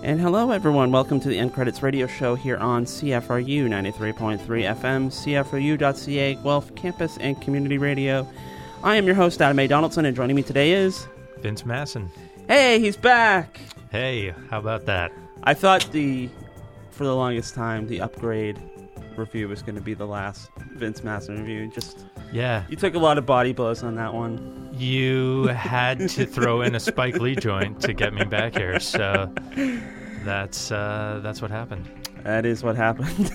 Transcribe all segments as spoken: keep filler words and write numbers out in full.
And hello, everyone. Welcome to the End Credits Radio Show here on C F R U ninety-three point three F M, C F R U dot C A, Guelph Campus and Community Radio. I am your host, Adam A. Donaldson, and joining me today is... Vince Masson. Hey, he's back! Hey, how about that? I thought the, for the longest time, the Upgrade review was going to be the last Vince Masson review. Just... Yeah. You took a lot of body blows on that one. You had to throw in a Spike Lee joint to get me back here, so that's uh, that's what happened. That is what happened.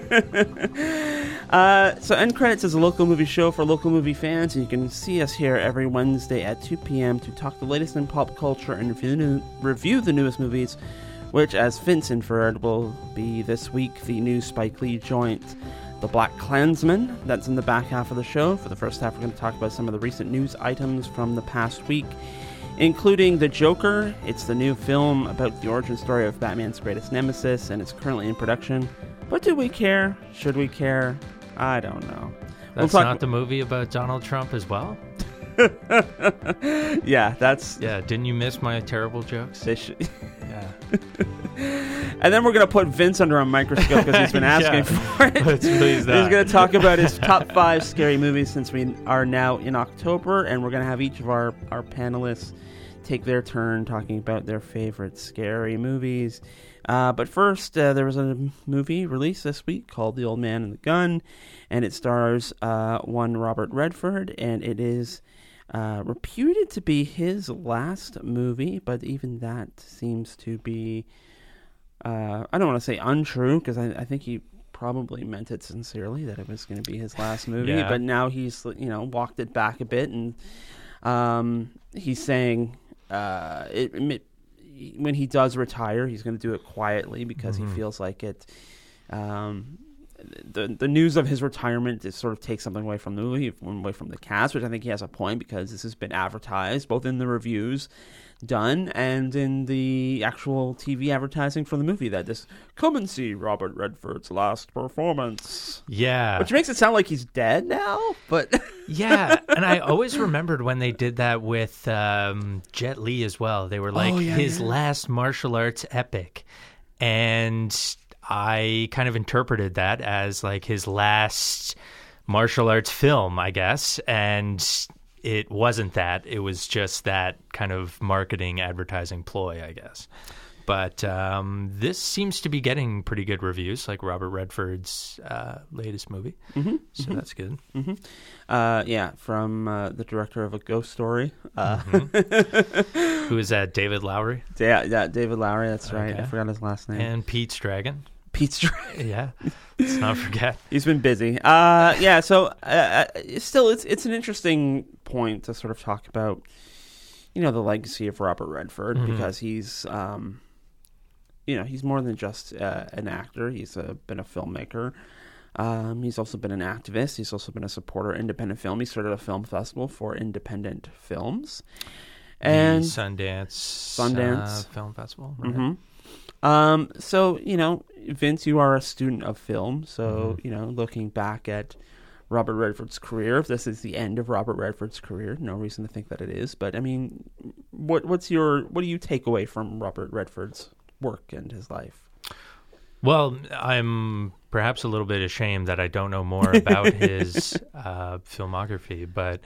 uh, so End Credits is a local movie show for local movie fans, and you can see us here every Wednesday at two p.m. to talk the latest in pop culture and review, new, review the newest movies, which, as Vince inferred, will be this week the new Spike Lee joint, The Black Klansman. That's in the back half of the show. For the first half, we're going to talk about some of the recent news items from the past week, including The Joker. It's the new film about the origin story of Batman's greatest nemesis, and it's currently in production. But do we care? Should we care? I don't know. That's we'll not the movie about Donald Trump as well? Yeah, that's... Yeah, didn't you miss my terrible jokes? They should... Yeah. And then we're going to put Vince under a microscope because he's been asking Yeah. for it. Let's please that. He's going to talk about his top five scary movies since we are now in October, and we're going to have each of our, our panelists take their turn talking about their favorite scary movies. Uh, but first, uh, there was a movie released this week called The Old Man and the Gun, and it stars uh, one Robert Redford, and it is uh, reputed to be his last movie, but even that seems to be... Uh, I don't want to say untrue, because I, I think he probably meant it sincerely that it was going to be his last movie. Yeah. But now he's, you know, walked it back a bit, and um, he's saying uh, it, it, when he does retire, he's going to do it quietly because mm-hmm. he feels like it. Um, the the news of his retirement is sort of takes something away from the movie, away from the cast, which I think he has a point because this has been advertised both in the reviews done and in the actual T V advertising for the movie that this come and see Robert Redford's last performance. Yeah. Which makes it sound like he's dead now, but... Yeah, and I always remembered when they did that with um, Jet Li as well. They were like oh, yeah, his yeah. last martial arts epic. And I kind of interpreted that as like his last martial arts film, I guess. And it wasn't that. It was just that kind of marketing, advertising ploy, I guess. But um, this seems to be getting pretty good reviews, like Robert Redford's uh, latest movie. Mm-hmm, so mm-hmm. that's good. Mm-hmm. Uh, yeah, from uh, the director of A Ghost Story. Uh, mm-hmm. Who is that, David Lowery? Yeah, yeah, David Lowery, that's right. Okay. I forgot his last name. And Pete's Dragon. Pete's Dragon. Yeah, let's not forget. He's been busy. Uh, yeah, so uh, still, it's it's an interesting point to sort of talk about, you know, the legacy of Robert Redford, mm-hmm. because he's, um, you know, he's more than just uh, an actor. He's uh, been a filmmaker. Um, he's also been an activist. He's also been a supporter of independent film. He started a film festival for independent films. And the Sundance, Sundance uh, Film Festival. Right? Mm-hmm. Um, so, you know, Vince, you are a student of film. So, mm-hmm. you know, looking back at Robert Redford's career, if this is the end of Robert Redford's career, no reason to think that it is. But, I mean, what what's your what do you take away from Robert Redford's work and his life? Well, I'm perhaps a little bit ashamed that I don't know more about his uh, filmography, but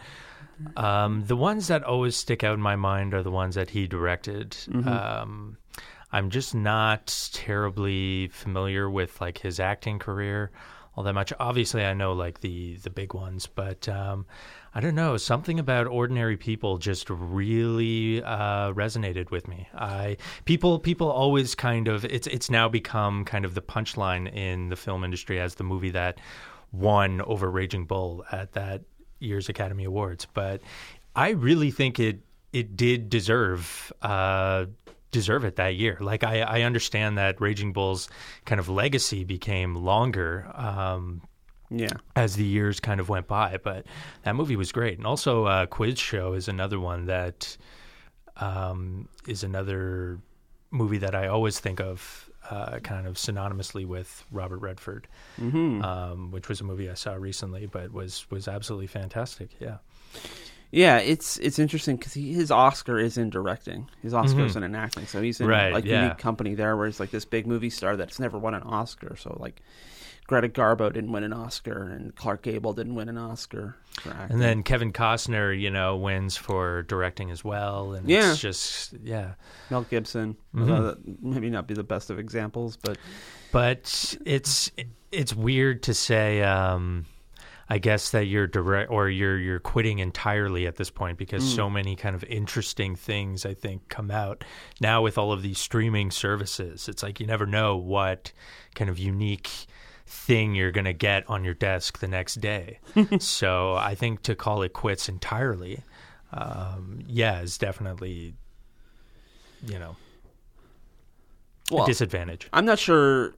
um, the ones that always stick out in my mind are the ones that he directed. Mm-hmm. Um, I'm just not terribly familiar with like his acting career all that much. Obviously, I know like the the big ones, but um, I don't know. Something about Ordinary People just really uh, resonated with me. I people people always kind of it's it's now become kind of the punchline in the film industry as the movie that won over Raging Bull at that year's Academy Awards. But I really think it it did deserve. Uh, deserve it that year. Like I, I understand that Raging Bull's kind of legacy became longer um, yeah. as the years kind of went by, but that movie was great. And also uh, Quiz Show is another one that um, is another movie that I always think of uh, kind of synonymously with Robert Redford, mm-hmm. um, which was a movie I saw recently, but was, was absolutely fantastic. Yeah. Yeah, it's it's interesting because his Oscar is in directing. His Oscar Mhm. isn't in acting, so he's in Right, like yeah. unique company there, where he's like this big movie star that's never won an Oscar. So like Greta Garbo didn't win an Oscar, and Clark Gable didn't win an Oscar for acting. And then Kevin Costner, you know, wins for directing as well. And Yeah. it's just, yeah. Mel Gibson, Mhm. although that maybe not be the best of examples, but But it's it's weird to say, um, I guess, that you're direct or you're you're quitting entirely at this point, because Mm. so many kind of interesting things, I think, come out now with all of these streaming services. It's like you never know what kind of unique thing you're going to get on your desk the next day. So I think to call it quits entirely, um, yeah, is definitely, you know, well, a disadvantage. I'm not sure.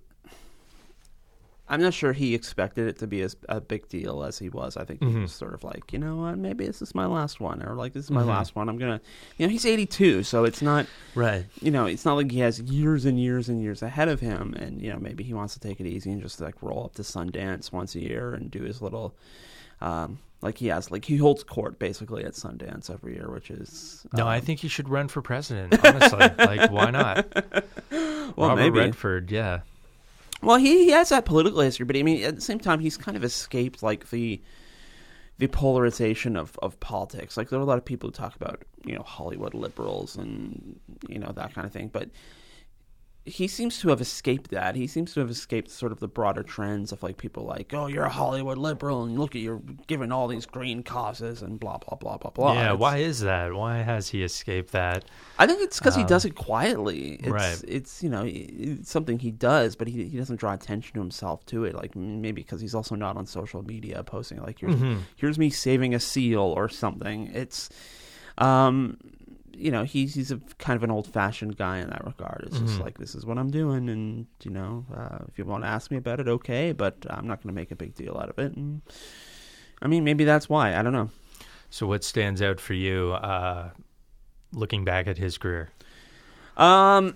I'm not sure he expected it to be as a big deal as he was. I think he Mhm. was sort of like, you know what, maybe this is my last one, or like this is my Mhm. last one. I'm gonna, you know, he's eighty-two, so it's not, Right. you know, it's not like he has years and years and years ahead of him, and you know, maybe he wants to take it easy and just like roll up to Sundance once a year and do his little, um, like he has, like he holds court basically at Sundance every year, which is No, um, I think he should run for president, honestly. Like, why not? well, Robert maybe. Redford, yeah. Well, he, he has that political history, but I mean, at the same time, he's kind of escaped like the the polarization of, of politics. Like there are a lot of people who talk about, you know, Hollywood liberals and you know that kind of thing, but he seems to have escaped that. He seems to have escaped sort of the broader trends of like people like, oh, you're a Hollywood liberal and look at you're giving all these green causes and blah blah blah blah blah. Yeah, It's- why is that? Why has he escaped that? I think it's because he Um, does it quietly. It's, right. It's, you know, it's something he does, but he he doesn't draw attention to himself to it. Like maybe because he's also not on social media posting like, here's, Mhm. here's me saving a seal or something. It's, um, you know, he's he's a kind of an old fashioned guy in that regard. It's just Mhm. like, this is what I'm doing, and you know, uh, if you want to ask me about it, okay, but I'm not going to make a big deal out of it. And I mean, maybe that's why. I don't know. So what stands out for you uh, looking back at his career? Um,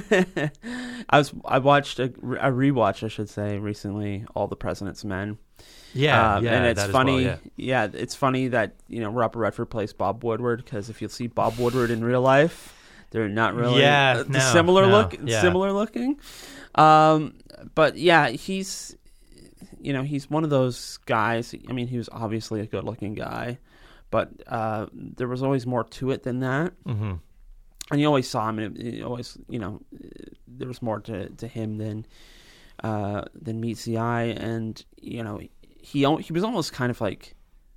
I was I watched a, a rewatch, I should say, recently. All the President's Men. Yeah, Um, yeah, and it's that as funny. well, yeah. it's funny that you know Robert Redford plays Bob Woodward, because if you see Bob Woodward in real life, they're not really Yeah, uh, no, similar no, look, yeah. similar looking. Um, but yeah, he's you know he's one of those guys. I mean, he was obviously a good looking guy, but uh, there was always more to it than that. Mm-hmm. And you always saw him, and it, it always, you know, there was more to, to him than uh, than meets the eye. And you know, he al- he was almost kind of like,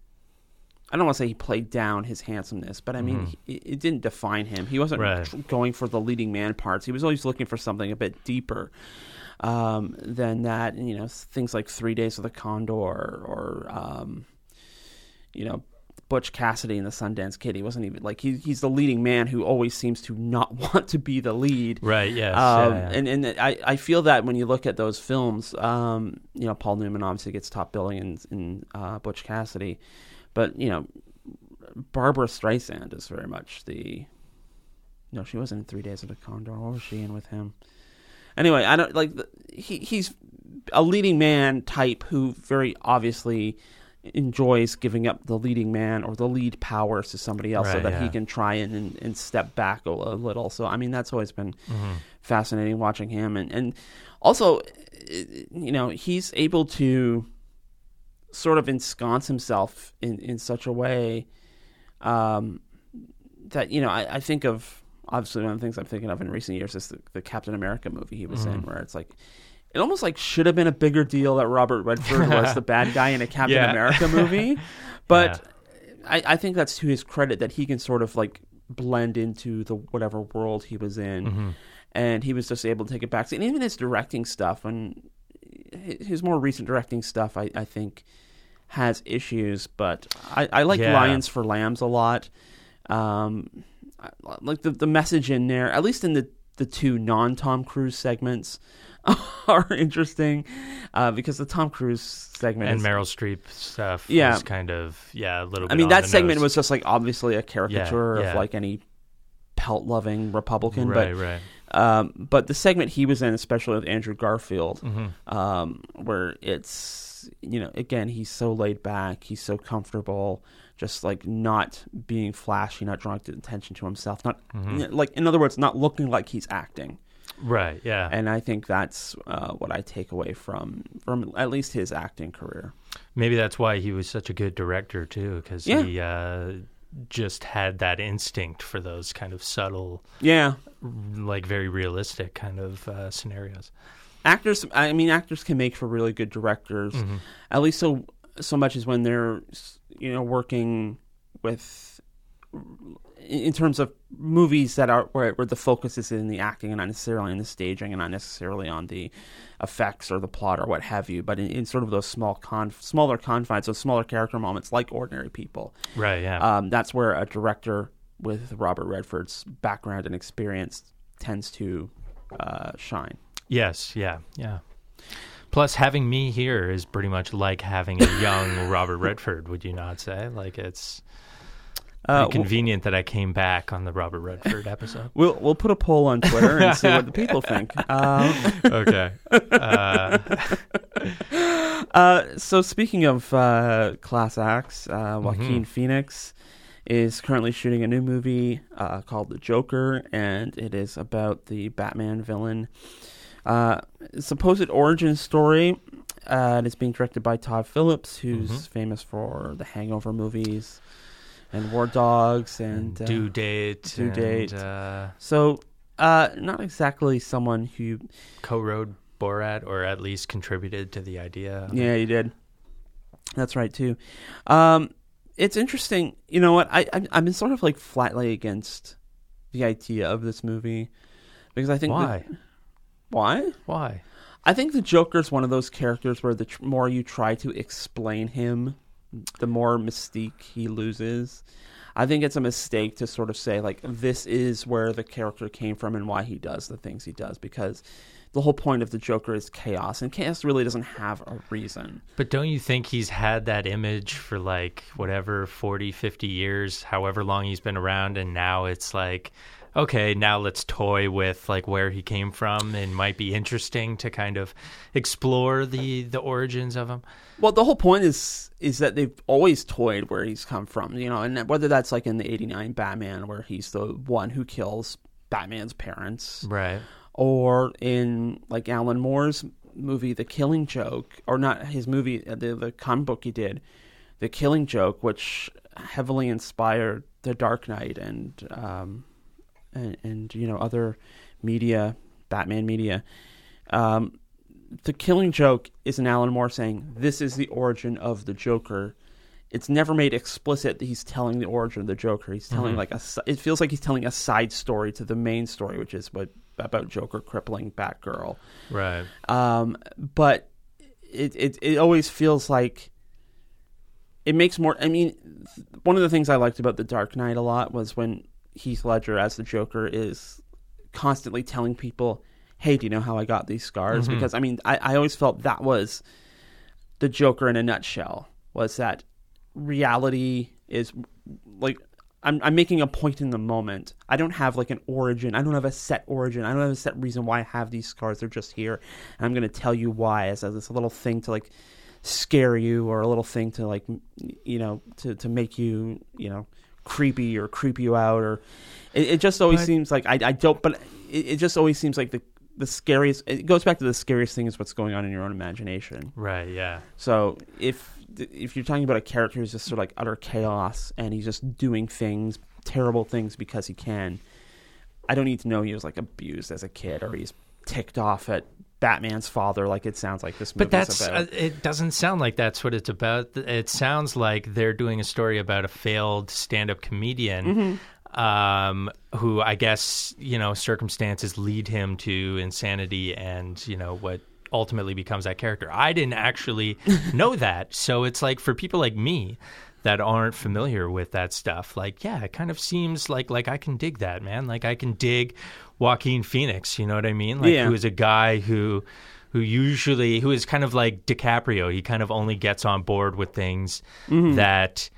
I don't want to say he played down his handsomeness, but I mean, Mhm. he, it didn't define him. He wasn't Right. tr- going for the leading man parts. He was always looking for something a bit deeper um, than that. And you know, things like Three Days of the Condor, or um, you know. Butch Cassidy and the Sundance Kid. He wasn't even like he, he's the leading man who always seems to not want to be the lead. Right, yes. Um, yeah, yeah. And and I, I feel that when you look at those films, um, you know, Paul Newman obviously gets top billing in, in uh, Butch Cassidy, but you know, Barbara Streisand is very much the. No, she wasn't in Three Days of the Condor. What was she in with him? Anyway, I don't like the, he he's a leading man type who very obviously enjoys giving up the leading man or the lead powers to somebody else, so Right, that yeah. he can try and, and, and step back a, a little. So I mean, that's always been Mhm. fascinating watching him, and and also, you know, he's able to sort of ensconce himself in, in such a way um, that you know I, I think of obviously one of the things I'm thinking of in recent years is the, the Captain America movie he was in, Mhm. where it's like. It almost like should have been a bigger deal that Robert Redford was the bad guy in a Captain Yeah. America movie, but I, I think that's to his credit that he can sort of like blend into the whatever world he was in, Mhm. and he was just able to take it back. And even his directing stuff, and his more recent directing stuff, I, I think has issues. But I, I like Yeah. Lions for Lambs a lot. Um, I- like the the message in there, at least in the the two non Tom Cruise segments. Are interesting uh, because the Tom Cruise segment And is, Meryl Streep stuff Yeah. was kind of, yeah, a little bit I mean, on that the segment nose. was just like obviously a caricature Yeah, of yeah. like any pelt-loving Republican, Right, right. but um, but the segment he was in, especially with Andrew Garfield, Mhm. um, where it's you know again he's so laid back, he's so comfortable, just like not being flashy, not drawing attention to himself, not Mm-hmm. like, in other words, not looking like he's acting. Right. Yeah. And I think that's uh, what I take away from from at least his acting career. Maybe that's why he was such a good director too, because Yeah. he uh, just had that instinct for those kind of subtle, Yeah, like very realistic kind of uh, scenarios. actors. I mean, actors can make for really good directors, Mm-hmm. at least so so much as when they're, you know, working with, in terms of movies that are where, where the focus is in the acting and not necessarily in the staging and not necessarily on the effects or the plot or what have you, but in, in sort of those small conf, smaller confines, those smaller character moments like Ordinary People. Right. Yeah. Um, that's where a director with Robert Redford's background and experience tends to uh, shine. Yes. Yeah. Yeah. Plus, having me here is pretty much like having a young Robert Redford. Would you not say? Like it's Uh, pretty convenient that I came back on the Robert Redford episode. We'll we'll put a poll on Twitter and see what the people think. Um, Okay. Uh, uh, so speaking of uh, class acts, uh, Joaquin Mhm. Phoenix is currently shooting a new movie uh, called The Joker, and it is about the Batman villain. Uh, supposed origin story. Uh, it is being directed by Todd Phillips, who's Mhm. famous for the Hangover movies and War Dogs and uh, Due Date. Due and, Date. Uh, So, uh, not exactly someone who. co-wrote Borat, or at least contributed to the idea. of it. Yeah, you did. That's right too. Um, it's interesting. You know what? I, I I've been sort of like flatly against the idea of this movie because I think Why? that- why? Why? I think the Joker's one of those characters where the tr- more you try to explain him, the more mystique he loses. I think it's a mistake to sort of say, like, this is where the character came from and why he does the things he does, because the whole point of the Joker is chaos, and chaos really doesn't have a reason. But don't you think he's had that image for like whatever, forty, fifty years, however long he's been around, and now it's like, okay, now let's toy with like where he came from, and might be interesting to kind of explore the the origins of him. Well, the whole point is is that they've always toyed where he's come from, you know, and whether that's like in the eighty-nine Batman, where he's the one who kills Batman's parents, Right. or in like Alan Moore's movie, The Killing Joke, or not his movie, the the comic book he did, The Killing Joke, which heavily inspired The Dark Knight and um and, and you know other media, Batman media. Um, The Killing Joke is an Alan Moore saying this is the origin of the Joker. It's never made explicit that he's telling the origin of the Joker. He's telling Mhm. like a. si- It feels like he's telling a side story to the main story, which is what about Joker crippling Batgirl. Right. Um, but it, it it always feels like it makes more. I mean, th- one of the things I liked about The Dark Knight a lot was when Heath Ledger as the Joker is constantly telling people, "Hey, do you know how I got these scars?" Mhm. Because I mean, I, I always felt that was the Joker in a nutshell. Was that reality is like. I'm I'm making a point in the moment. I don't have like an origin. I don't have a set origin. I don't have a set reason why I have these scars. They're just here. And I'm going to tell you why as, as this little thing to like scare you, or a little thing to like, m- you know, to, to make you, you know, creepy or creep you out. Or it, it just always But- seems like I, I don't, but it, it just always seems like the, the scariest, it goes back to the scariest thing is what's going on in your own imagination. Right. Yeah. So if if you're talking about a character who's just sort of like utter chaos and he's just doing things, terrible things because he can, I don't need to know he was like abused as a kid or he's ticked off at Batman's father like it sounds like this movie But that's about. uh, it doesn't sound like that's what it's about. It sounds like they're doing a story about a failed stand-up comedian Mm-hmm. um, who I guess, you know, circumstances lead him to insanity and, you know, what ultimately becomes that character. I didn't actually know that. So it's like for people like me that aren't familiar with that stuff, like, yeah, it kind of seems like like I can dig that, man. Like I can dig Joaquin Phoenix, you know what I mean? Like Yeah. who is a guy who who usually who is kind of like DiCaprio. He kind of only gets on board with things Mm-hmm. that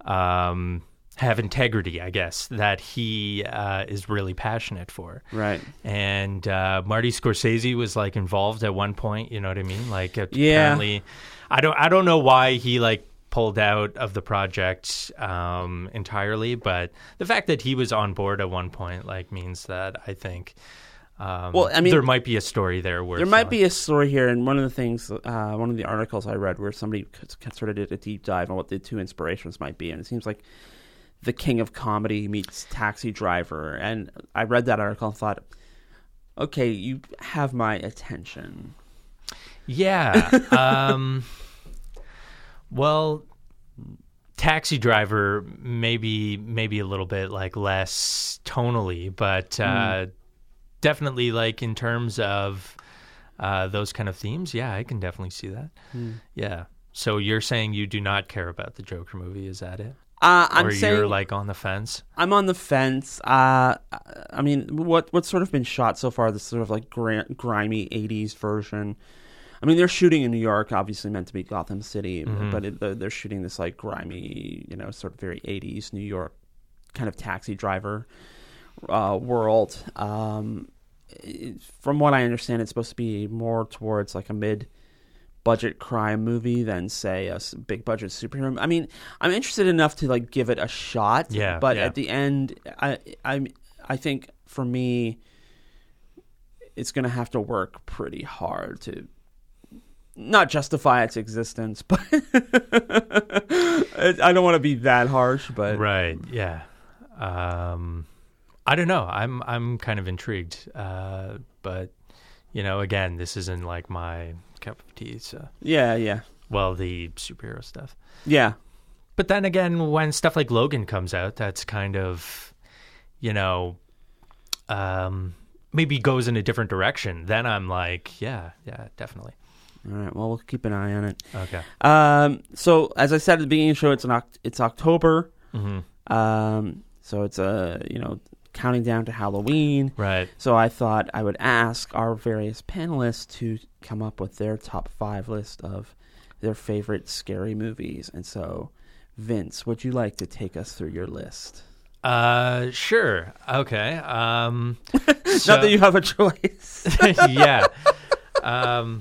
um have integrity, I guess, that he uh, is really passionate for. Right. And uh, Marty Scorsese was like involved at one point, you know what I mean? Like Yeah. apparently, I don't, I don't know why he like pulled out of the project um, entirely, but the fact that he was on board at one point like means that I think um, well, I mean, there might be a story there. Worth there might telling. be a story here, and one of the things, uh, one of the articles I read where somebody sort of did a deep dive on what the two inspirations might be, and it seems like The King of Comedy meets Taxi Driver, and I read that article and thought, okay, you have my attention. Yeah. um, well, Taxi Driver maybe maybe a little bit like less tonally, but uh, mm. definitely like in terms of uh, those kind of themes, yeah, I can definitely see that. Mm. Yeah. So you're saying you do not care about the Joker movie? Is that it? Uh, I'm or saying, you're like on the fence? I'm on the fence. Uh, I mean, what what's sort of been shot so far? This sort of like gr- grimy eighties version. I mean, they're shooting in New York, obviously meant to be Gotham City, mm-hmm. but it, they're shooting this like grimy, you know, sort of very eighties New York kind of Taxi Driver uh, world. Um, it, from what I understand, it's supposed to be more towards like a mid. budget crime movie than say a big budget superhero. I mean, I'm interested enough to like give it a shot. Yeah, but yeah. at the end, I I I think for me, it's going to have to work pretty hard to not justify its existence. But I don't want to be that harsh. But right, yeah. Um, I don't know. I'm I'm kind of intrigued, uh, but you know, again, this isn't like my cup of tea. So yeah, yeah. Well, the superhero stuff. Yeah. But then again, when stuff like Logan comes out, that's kind of, you know, um, maybe goes in a different direction. Then I'm like, yeah, yeah, definitely. All right. Well, we'll keep an eye on it. Okay. Um. So as I said at the beginning of the show, it's an Oct- it's October. Mm-hmm. Um. So it's a you know. counting down to Halloween. Right. So I thought I would ask our various panelists to come up with their top five list of their favorite scary movies. And so, Vince, would you like to take us through your list? Uh, sure. Okay. Um, so, Not that you have a choice. yeah. Um,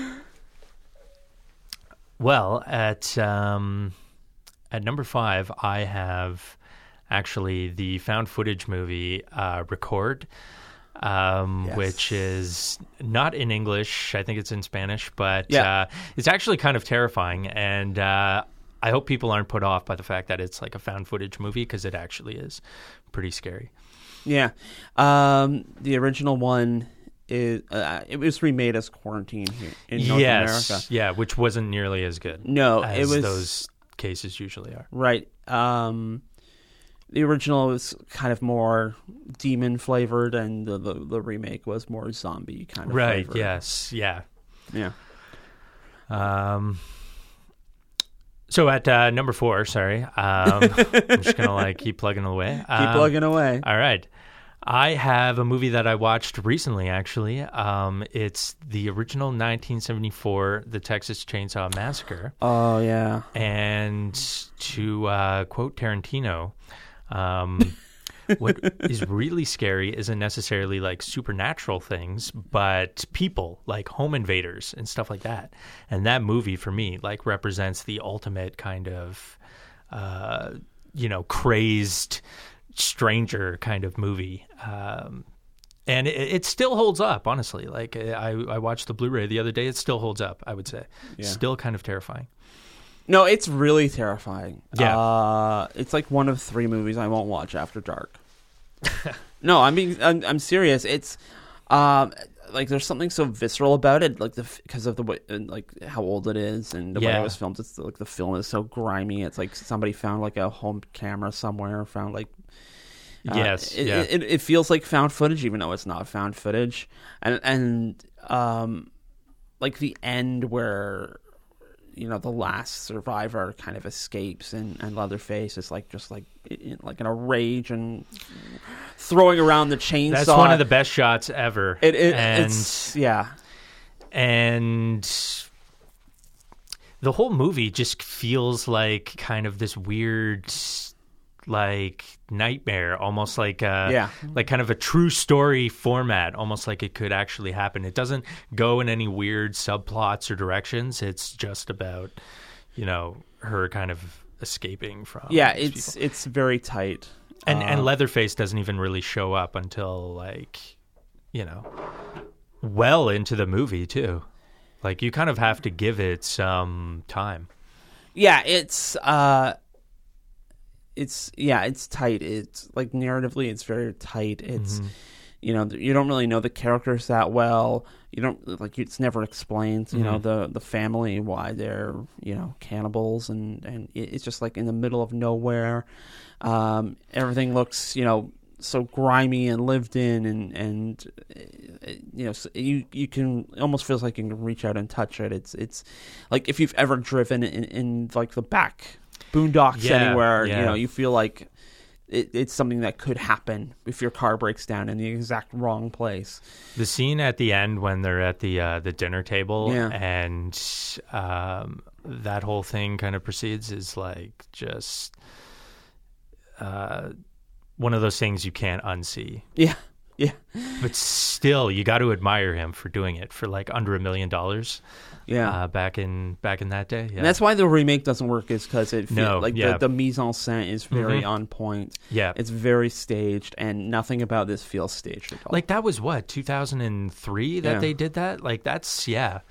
well, at um, at number five, I have actually the found footage movie uh, Record, um, yes. which is not in English. I think it's in Spanish, but yeah. uh, it's actually kind of terrifying. And uh, I hope people aren't put off by the fact that it's like a found footage movie, because it actually is pretty scary. Yeah. Um, the original one is uh, it was remade as Quarantine here in North yes. America. Yeah, which wasn't nearly as good. No, as it was those cases usually are. Right. Um, the original was kind of more demon flavored, and the, the, the remake was more zombie kind of right, flavored. Yes. Yeah. Yeah. Um. So at uh, number four, sorry, um, I'm just gonna like keep plugging away. Keep um, plugging away. All right. I have a movie that I watched recently, actually. Um, it's the original nineteen seventy-four The Texas Chainsaw Massacre. Oh, yeah. And to uh, quote Tarantino, um, what is really scary isn't necessarily like supernatural things, but people, like home invaders and stuff like that. And that movie, for me, like represents the ultimate kind of, uh, you know, crazed stranger kind of movie. Um, and it, it still holds up, honestly. Like I, I watched the Blu-ray the other day. It still holds up, I would say. Yeah. Still kind of terrifying. No, it's really terrifying. Yeah. Uh, it's like one of three movies I won't watch after dark. No, I'm being, I'm, I'm serious. It's, um, like there's something so visceral about it, like the because of the way, like how old it is and the yeah. way it was filmed. It's like the film is so grimy. It's like somebody found like a home camera somewhere, found like. Uh, yes, it, yeah. it, it feels like found footage, even though it's not found footage, and and um, like the end where, you know, the last survivor kind of escapes, and, and Leatherface is like just like in, like in a rage and throwing around the chainsaw. That's one of the best shots ever. It, it and, it's yeah, and the whole movie just feels like kind of this weird, like nightmare, almost like a, yeah. like kind of a true story format, almost like it could actually happen. It doesn't go in any weird subplots or directions. It's just about, you know, her kind of escaping from. Yeah, these it's people. it's very tight. And uh, and Leatherface doesn't even really show up until, like, you know, well into the movie too. Like, you kind of have to give it some time. Yeah, it's uh, it's yeah, it's tight. It's like narratively, it's very tight. It's Mm-hmm. you know, you don't really know the characters that well. You don't like it's never explained. You Mm-hmm. know the the family, why they're you know cannibals, and and it- it's just like in the middle of nowhere. Um, everything looks you know so grimy and lived in, and and uh, you know so you you can it almost feels like you can reach out and touch it. It's it's like if you've ever driven in, in like the back boondocks Yeah, anywhere, yeah. you know you feel like. It, it's something that could happen if your car breaks down in the exact wrong place. The scene at the end when they're at the uh, the dinner table Yeah. and um, that whole thing kind of proceeds is like just uh, one of those things you can't unsee. Yeah, yeah, But still, you got to admire him for doing it for like under a million dollars. yeah. Uh, back in back in that day. Yeah. And that's why the remake doesn't work, is because it feel, No, like yeah. the, the mise en scène is very Mhm. on point. yeah. It's very staged, and nothing about this feels staged at all. Like, that was what, two thousand three that Yeah. they did that? Like, that's, yeah.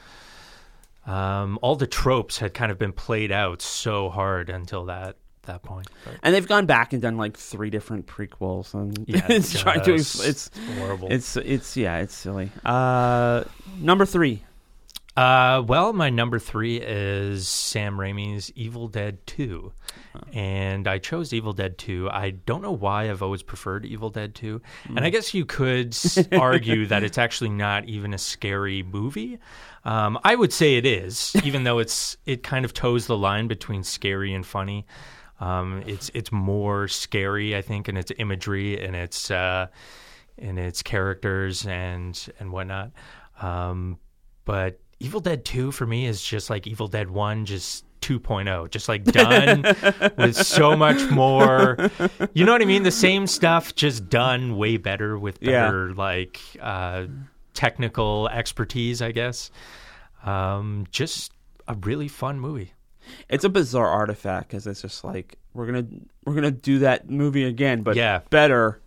Um, all the tropes had kind of been played out so hard until that that point. But, and they've gone back and done like three different prequels, and yeah, it's trying to just it's horrible. it's it's yeah, it's silly. Uh, number three. Uh, well, my number three is Sam Raimi's Evil Dead two. And I chose Evil Dead two. I don't know why I've always preferred Evil Dead two. And I guess you could s- argue that it's actually not even a scary movie. Um, I would say it is, even though it's it kind of toes the line between scary and funny. Um, it's it's more scary, I think, in its imagery and its uh, in its characters and and whatnot. Um, but Evil Dead two for me is just like Evil Dead one, just two point oh, just like done with so much more. You know what I mean? The same stuff, just done way better with better like uh, technical expertise, I guess. Um, just a really fun movie. It's a bizarre artifact because it's just like we're gonna we're gonna do that movie again, but Yeah. better.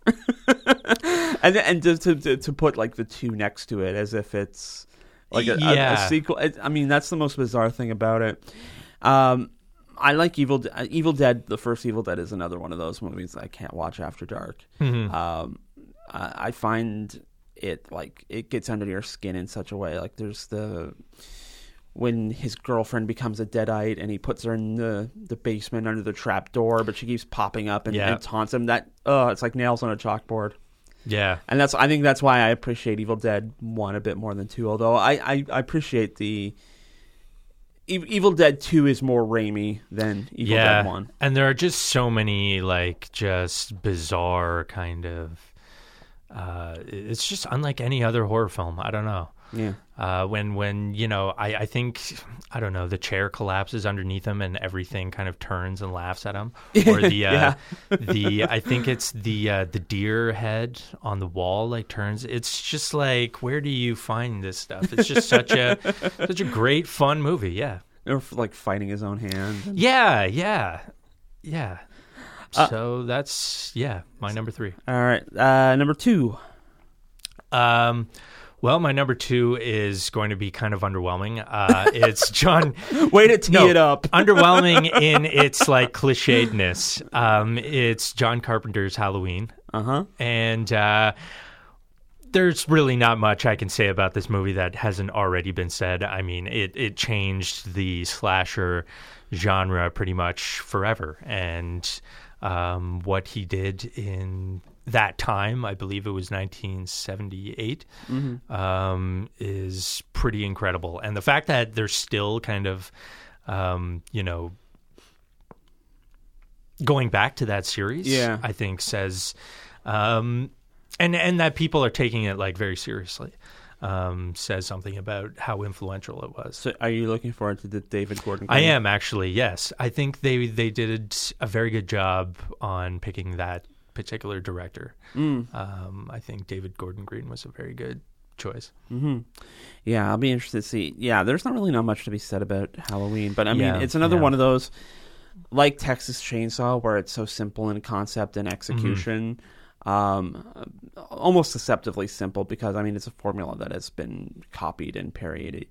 and and to, to to put like the two next to it as if it's like a, a- a, Yeah. sequel. It, I mean, that's the most bizarre thing about it. Um, I like Evil De- uh, Evil Dead. The first Evil Dead is another one of those movies I can't watch after dark. Mhm. Um, I, I find it like it gets under your skin in such a way. Like there's the when his girlfriend becomes a deadite and he puts her in the, the basement under the trap door, but she keeps popping up and, Yeah. and taunts him. That oh, it's like nails on a chalkboard. Yeah. And that's I think that's why I appreciate Evil Dead one a bit more than two. Although I, I, I appreciate the E- Evil Dead two is more Raimi than Evil yeah. Dead one. And there are just so many like just bizarre kind of uh it's just unlike any other horror film. I don't know. Yeah. Uh, when when you know, I, I think I don't know, the chair collapses underneath him and everything kind of turns and laughs at him. Or the uh, Yeah. the I think it's the uh, the deer head on the wall like turns. It's just like, where do you find this stuff? It's just such a such a great fun movie. Yeah, Or like fighting his own hand. yeah, yeah, yeah. Uh, So that's yeah, my number three. All right. Uh, number two. Um, well, my number two is going to be kind of underwhelming. Uh, it's John. Way to tee No, it up. underwhelming in its like clichédness. Um, it's John Carpenter's Halloween, Uh huh. and uh, there's really not much I can say about this movie that hasn't already been said. I mean, it it changed the slasher genre pretty much forever, and um, what he did in that time, I believe it was nineteen seventy-eight, Mm-hmm. um, is pretty incredible. And the fact that they're still kind of, um, you know, going back to that series, Yeah. I think says, um, and and that people are taking it like very seriously, um, says something about how influential it was. So, are you looking forward to the David Gordon? I Green? am actually, yes. I think they they did a very good job on picking that particular director. Mm. Um, I think David Gordon Green was a very good choice. Mm-hmm. Yeah, I'll be interested to see. Yeah, there's not really not much to be said about Halloween, but I mean, Yeah, it's another yeah. one of those, like Texas Chainsaw, where it's so simple in concept and execution, Mm-hmm. um, almost deceptively simple, because I mean, it's a formula that has been copied and parodied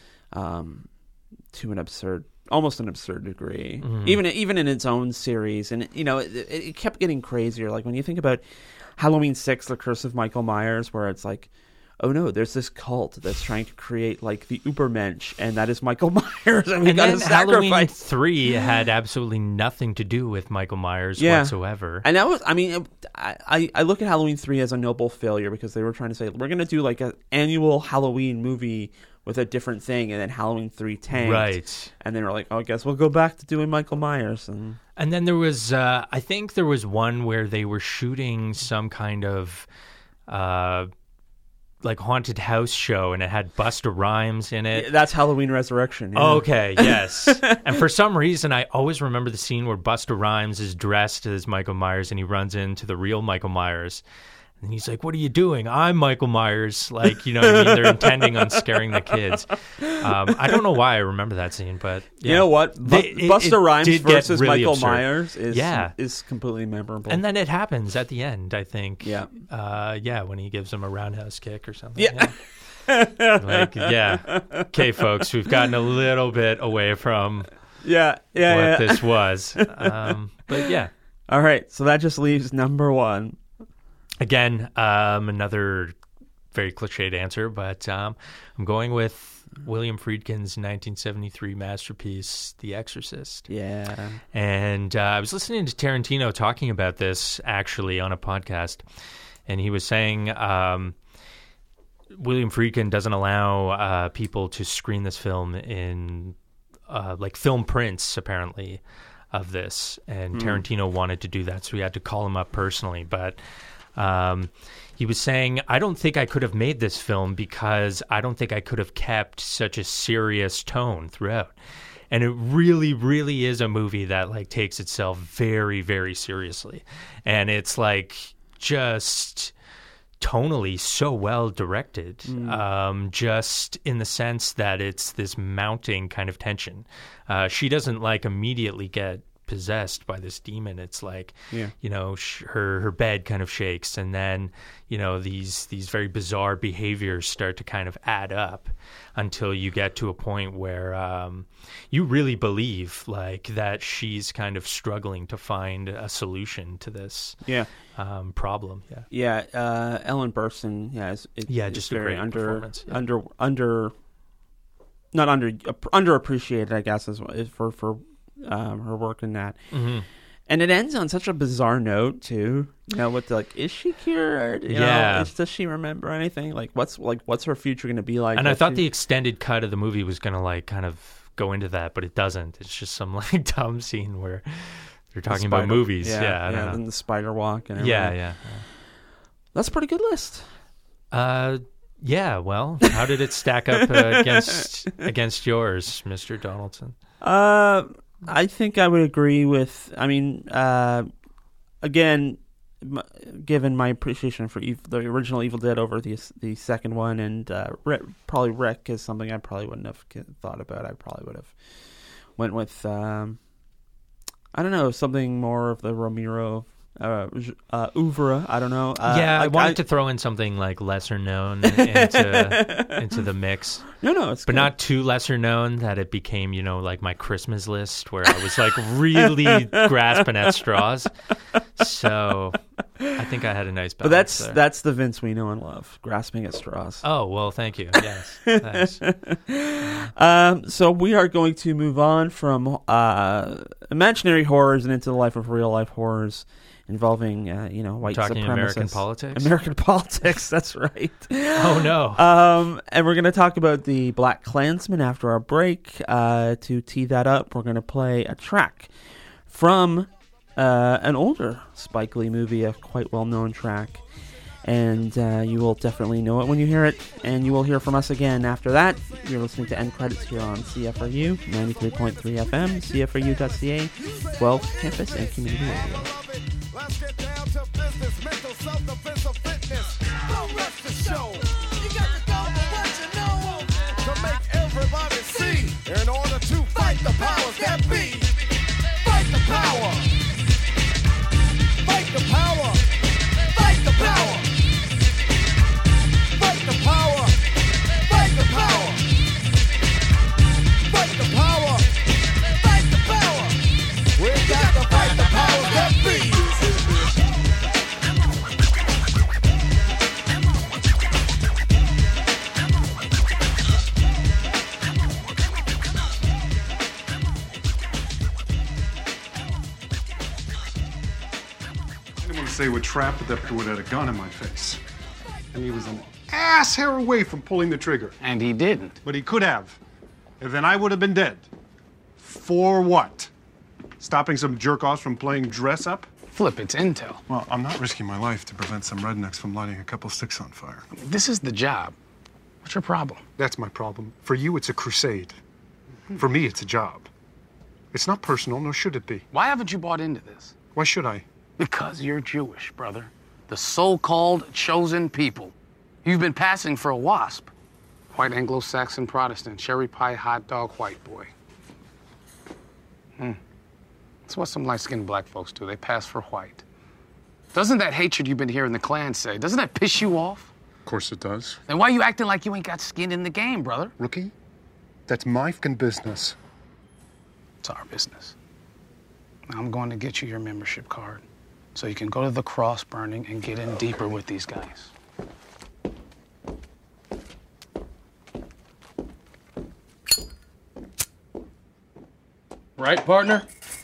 um, to an absurd, almost an absurd degree, Mm-hmm. even even in its own series, and you know, it, it kept getting crazier. Like when you think about Halloween six, The Curse of Michael Myers, where it's like, oh no, there's this cult that's trying to create like the Ubermensch, and that is Michael Myers, and we And gotta then Halloween sacrifice. three had absolutely nothing to do with Michael Myers Yeah. whatsoever. And that was, I mean, I, I I look at Halloween three as a noble failure, because they were trying to say, we're going to do like an annual Halloween movie with a different thing, and then Halloween three tanked. Right. And they were like, oh, I guess we'll go back to doing Michael Myers. And And then there was, uh, I think there was one where they were shooting some kind of uh, like haunted house show, and it had Busta Rhymes in it. that's Halloween Resurrection. Yeah. Oh, okay, yes. And for some reason, I always remember the scene where Busta Rhymes is dressed as Michael Myers, and he runs into the real Michael Myers. And he's like, what are you doing? I'm Michael Myers. Like, you know what I mean? They're intending on scaring the kids. Um, I don't know why I remember that scene, but yeah. You know what? Bu- They- it- Busta it Rhymes did get versus really Michael absurd. Myers is Yeah. is completely memorable. And then it happens at the end, I think. Yeah. Uh, yeah, when he gives him a roundhouse kick or something. Yeah. Yeah. Like, yeah. Okay, folks, we've gotten a little bit away from yeah, yeah, what yeah. this was. Um, but yeah. All right, so that just leaves number one. Again, um, another very cliched answer, but um, I'm going with William Friedkin's nineteen seventy-three masterpiece, The Exorcist. Yeah. And uh, I was listening to Tarantino talking about this, actually, on a podcast, and he was saying um, William Friedkin doesn't allow uh, people to screen this film in, uh, like, film prints, apparently, of this. And Mm. Tarantino wanted to do that, so he had to call him up personally, but... Um, he was saying, I don't think I could have made this film because I don't think I could have kept such a serious tone throughout. And it really, really is a movie that like takes itself very, very seriously. And it's like just tonally so well directed, Mm. um, just in the sense that it's this mounting kind of tension. Uh, she doesn't like immediately get possessed by this demon. It's like, Yeah. you know, sh- her her bed kind of shakes, and then, you know, these these very bizarre behaviors start to kind of add up until you get to a point where um, you really believe like that she's kind of struggling to find a solution to this Yeah. um, problem. Yeah. Yeah, uh, Ellen Burstyn, yeah, is, is, Yeah, is just a very great under, performance, yeah. under, under, not under, uh, underappreciated, I guess, is, is for for um, her work in that. Mm-hmm. And it ends on such a bizarre note too. You know, with the, like, is she cured? You Yeah. know, is, does she remember anything? Like, what's like, what's her future going to be like? And I Does thought she- the extended cut of the movie was going to like kind of go into that, but it doesn't. It's just some like dumb scene where they're the talking spider- about movies. Yeah, yeah, I don't know. and the spider walk and everything. Yeah, yeah. That's a pretty good list. Uh, yeah. Well, how did it stack up uh, against against yours, Mister Donaldson? Uh, I think I would agree with. I mean, uh, again, m- given my appreciation for Ev- the original Evil Dead over the the second one, and uh, Rick, probably Rick is something I probably wouldn't have k- thought about. I probably would have went with. Um, I don't know, something more of the Romero. Uh, j- uh, oeuvre, I don't know. Uh, yeah, I like, wanted to throw in something like lesser known into into the mix, No, no, it's but good. not too lesser known that it became, you know, like my Christmas list where I was like really grasping at straws. So I think I had a nice balance. But that's there. that's the Vince we know and love, grasping at straws. Oh well, thank you. Yes, thanks. Um, so we are going to move on from uh, imaginary horrors and into the life of real life horrors involving, uh, you know, white Talking supremacists. American politics. American politics. That's right. Oh no. Um, and we're going to talk about the Black Klansman after our break. Uh, to tee that up, we're going to play a track from uh, an older Spike Lee movie, a quite well-known track. And uh, you will definitely know it when you hear it. And you will hear from us again after that. You're listening to End Credits here on C F R U, ninety-three point three F M, C F R U dot C A, twelve Campus and Community Radio. Let's get down to business, mental self-defense of fitness. Don't rush the show. You got to a trap that would have a gun in my face. And he was an ass hair away from pulling the trigger. And he didn't. But he could have. And then I would have been dead. For what? Stopping some jerk-offs from playing dress-up? Flip, it's intel. Well, I'm not risking my life to prevent some rednecks from lighting a couple sticks on fire. This is the job. What's your problem? That's my problem. For you, it's a crusade. For me, it's a job. It's not personal, nor should it be. Why haven't you bought into this? Why should I? Because you're Jewish, brother. The so-called chosen people. You've been passing for a WASP. White Anglo-Saxon Protestant, cherry pie hot dog white boy. Hmm. That's what some light-skinned black folks do. They pass for white. Doesn't that hatred you've been hearing the Klan say, doesn't that piss you off? Of course it does. Then why are you acting like you ain't got skin in the game, brother? Rookie, that's my fucking business. It's our business. Now I'm going to get you your membership card so you can go to the cross burning and get in deeper with these guys. Right, partner?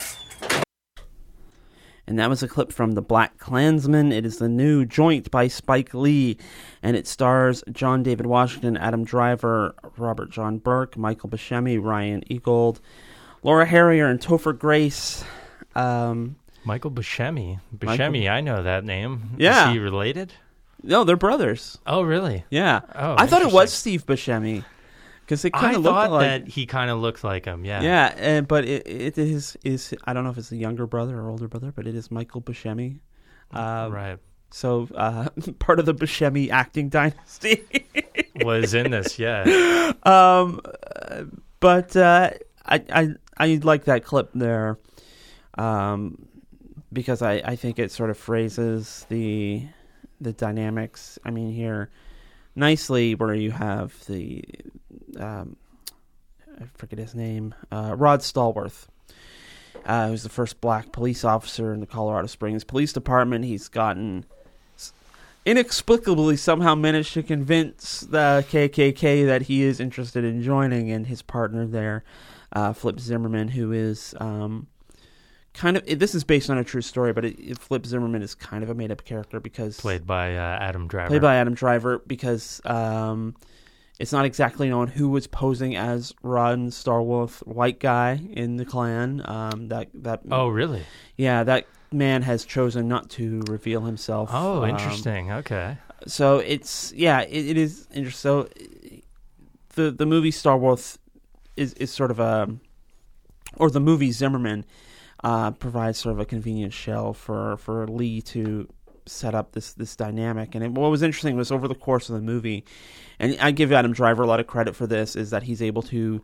And that was a clip from The Black Klansman. It is the new joint by Spike Lee, and it stars John David Washington, Adam Driver, Robert John Burke, Michael Buscemi, Ryan Egold, Laura Harrier, and Topher Grace. Um, Michael Buscemi. Buscemi, Michael? I know that name. Yeah. Is he related? No, they're brothers. Oh, really? Yeah. Oh, I thought it was Steve Buscemi. Because it kind I of looked thought like, that he kind of looked like him, yeah. Yeah, and, but it, it is, is, I don't know if it's the younger brother or older brother, but it is Michael Buscemi. Um, right. So uh, part of the Buscemi acting dynasty. Was in this, yeah. Um, but uh, I, I, I like that clip there um, because I, I think it sort of phrases the the dynamics. I mean, here nicely where you have the um, I forget his name, uh, Rod Stallworth, uh, who's the first black police officer in the Colorado Springs Police Department. He's gotten inexplicably somehow managed to convince the K K K that he is interested in joining, and his partner there, uh, Flip Zimmerman, who is um, kind of, this is based on a true story, but it, it, Flip Zimmerman is kind of a made-up character because... Played by uh, Adam Driver. Played by Adam Driver because um, it's not exactly known who was posing as Ron Stallworth, white guy in the Klan. Um, that, that, oh, really? Yeah, that man has chosen not to reveal himself. Oh, um, interesting. Okay. So it's, yeah, it, it is interesting. So the the movie Stallworth is, is sort of a, or the movie Zimmerman uh, provides sort of a convenient shell for, for Lee to set up this, this dynamic. And it, what was interesting was over the course of the movie, and I give Adam Driver a lot of credit for this, is that he's able to,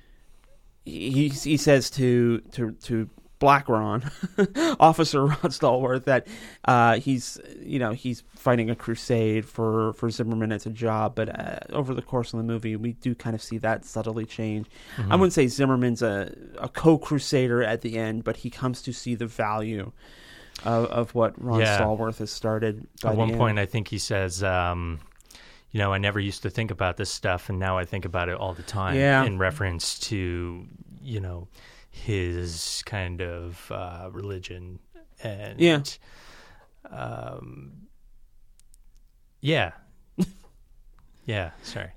he, he says to, to, to Black Ron, Officer Ron Stallworth, that uh, he's, you know, he's fighting a crusade for, for Zimmerman as a job, but uh, over the course of the movie, we do kind of see that subtly change. Mm-hmm. I wouldn't say Zimmerman's a, a co-crusader at the end, but he comes to see the value of, of what Ron yeah. Stallworth has started. By At the one end. point, I think he says, um, you know, I never used to think about this stuff, and now I think about it all the time. Yeah. In reference to, you know, his kind of uh, religion and yeah, um, yeah, yeah. Sorry,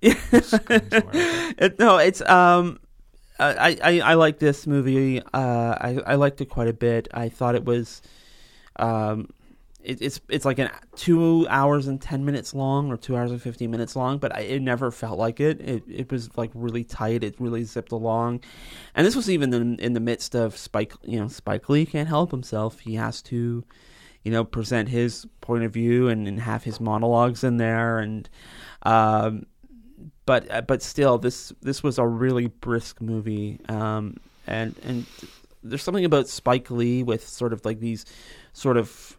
it, no, it's um, I, I I like this movie. Uh, I I liked it quite a bit. I thought it was, um, it, it's it's like an two hours and ten minutes long, or two hours and fifteen minutes long, but I, it never felt like it. It it was like really tight. It really zipped along, and this was even in, in the midst of Spike. You know, Spike Lee can't help himself. He has to, you know, present his point of view and, and have his monologues in there, and um, but but still, this this was a really brisk movie, um, and and there's something about Spike Lee with sort of like these sort of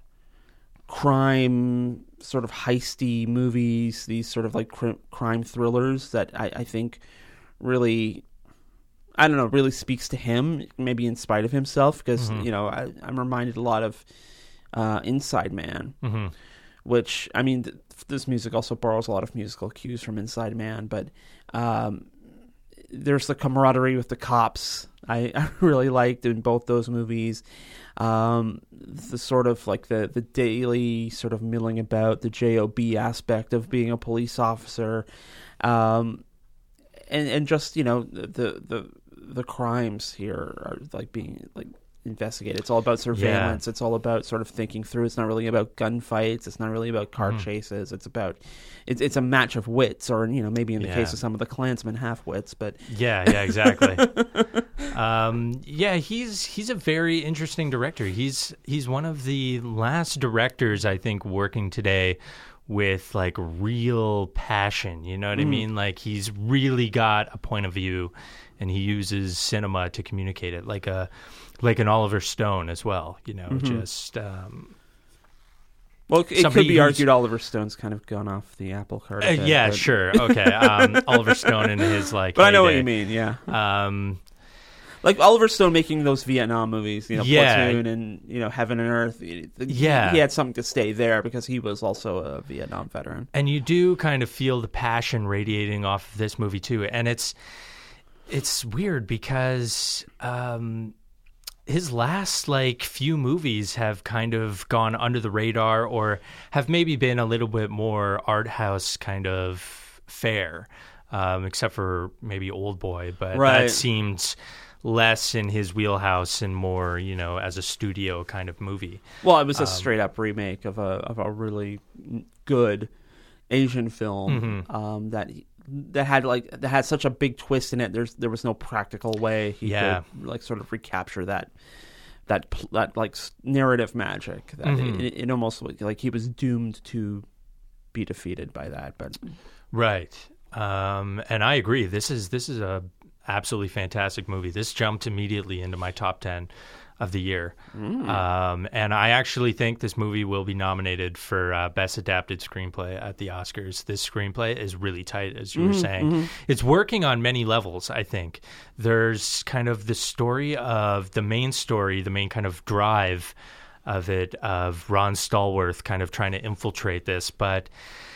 crime, sort of heisty movies, these sort of like cr- crime thrillers that I, I think really, I don't know, really speaks to him, maybe in spite of himself, because, mm-hmm. you know, I, I'm reminded a lot of uh, Inside Man, mm-hmm. which, I mean, th- this music also borrows a lot of musical cues from Inside Man, but um, there's the camaraderie with the cops. I, I really liked in both those movies. Um, the sort of like the, the daily sort of milling about, the job aspect of being a police officer, um, and and just, you know, the the the crimes here are like being like investigated. It's all about surveillance. Yeah. It's all about sort of thinking through. It's not really about gunfights. It's not really about car mm. chases. It's about it's it's a match of wits, or, you know, maybe in the yeah. case of some of the Klansmen, half wits. But yeah, yeah, exactly. um, yeah, he's he's a very interesting director. He's he's one of the last directors, I think, working today with like real passion. You know what mm. I mean? Like, he's really got a point of view, and he uses cinema to communicate it, like a like an Oliver Stone as well. You know, mm-hmm. just. Um, Well, it could be argued Oliver Stone's kind of gone off the apple cart. Uh, bit, yeah, but... sure. Okay. Um, Oliver Stone and his, like, But I know heyday. what you mean, yeah. Um, like Oliver Stone making those Vietnam movies, you know, yeah. Platoon and, you know, Heaven and Earth. Yeah. He had something to stay there because he was also a Vietnam veteran. And you do kind of feel the passion radiating off of this movie, too. And it's, it's weird because... Um, his last, like, few movies have kind of gone under the radar, or have maybe been a little bit more art house kind of fare, um, except for maybe Old Boy. But right. that seemed less in his wheelhouse and more, you know, as a studio kind of movie. Well, it was a um, straight up remake of a of a really good Asian film mm-hmm. um, that. That had like that had such a big twist in it. There's there was no practical way he yeah. could like sort of recapture that that that like narrative magic. That mm-hmm. it, it almost like he was doomed to be defeated by that. But right, um, and I agree. This is this is a absolutely fantastic movie. This jumped immediately into my top ten of the year. Mm. Um, and I actually think this movie will be nominated for uh, Best Adapted Screenplay at the Oscars. This screenplay is really tight, as you mm-hmm, were saying. Mm-hmm. It's working on many levels, I think. There's kind of the story of the main story, the main kind of drive of it, of Ron Stallworth kind of trying to infiltrate this. But,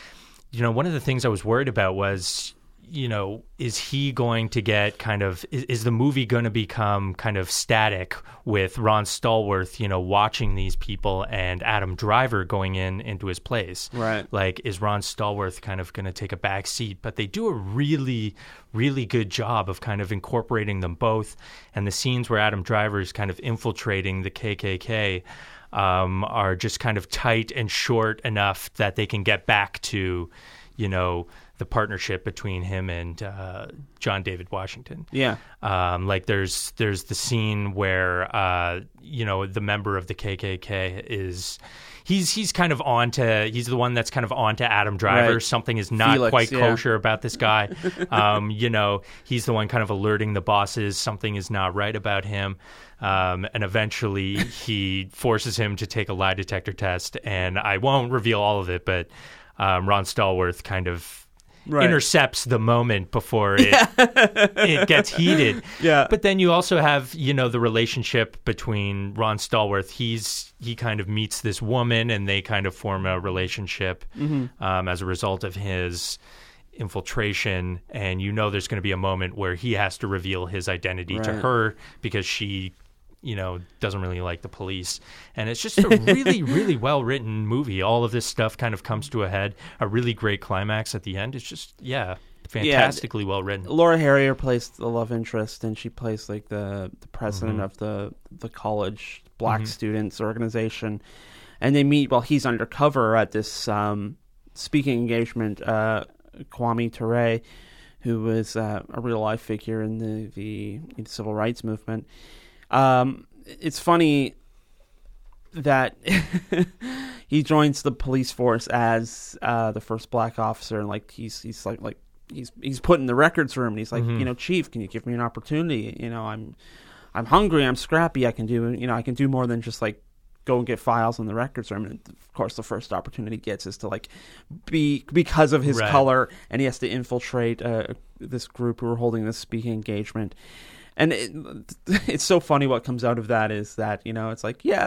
you know, one of the things I was worried about was, you know, is he going to get kind of, is, is the movie going to become kind of static with Ron Stallworth, you know, watching these people and Adam Driver going in into his place? Right. Like, is Ron Stallworth kind of going to take a back seat? But they do a really, really good job of kind of incorporating them both. And the scenes where Adam Driver is kind of infiltrating the K K K um, are just kind of tight and short enough that they can get back to, you know, the partnership between him and uh, John David Washington. Yeah. Um, like there's there's the scene where uh, you know, the member of the K K K is he's he's kind of on to he's the one that's kind of on to Adam Driver. Right. Something is not Felix, quite yeah. kosher about this guy. um, you know, he's the one kind of alerting the bosses something is not right about him. Um, and eventually he forces him to take a lie detector test. And I won't reveal all of it, but um, Ron Stallworth kind of Right. intercepts the moment before it it gets heated. Yeah. But then you also have, you know, the relationship between Ron Stallworth. He's he kind of meets this woman, and they kind of form a relationship mm-hmm. um, as a result of his infiltration. And you know, there's going to be a moment where he has to reveal his identity right. to her because she, you know, doesn't really like the police. And it's just a really, really well-written movie. All of this stuff kind of comes to a head. A really great climax at the end. It's just, yeah, fantastically yeah. well-written. Laura Harrier plays the love interest, and she plays, like, the, the president mm-hmm. of the, the college black mm-hmm. students organization. And they meet while he's undercover at this um, speaking engagement. Uh, Kwame Ture, who was uh, a real-life figure in the, the, the civil rights movement. Um, it's funny that he joins the police force as uh, the first black officer, and like he's he's like like he's he's put in the records room, and he's like, mm-hmm. you know, Chief, can you give me an opportunity? You know, I'm I'm hungry, I'm scrappy, I can do you know I can do more than just like go and get files in the records room. And of course, the first opportunity he gets is to like be because of his right. color, and he has to infiltrate uh, this group who are holding this speaking engagement. And it, it's so funny what comes out of that is that, you know, it's like, yeah, there's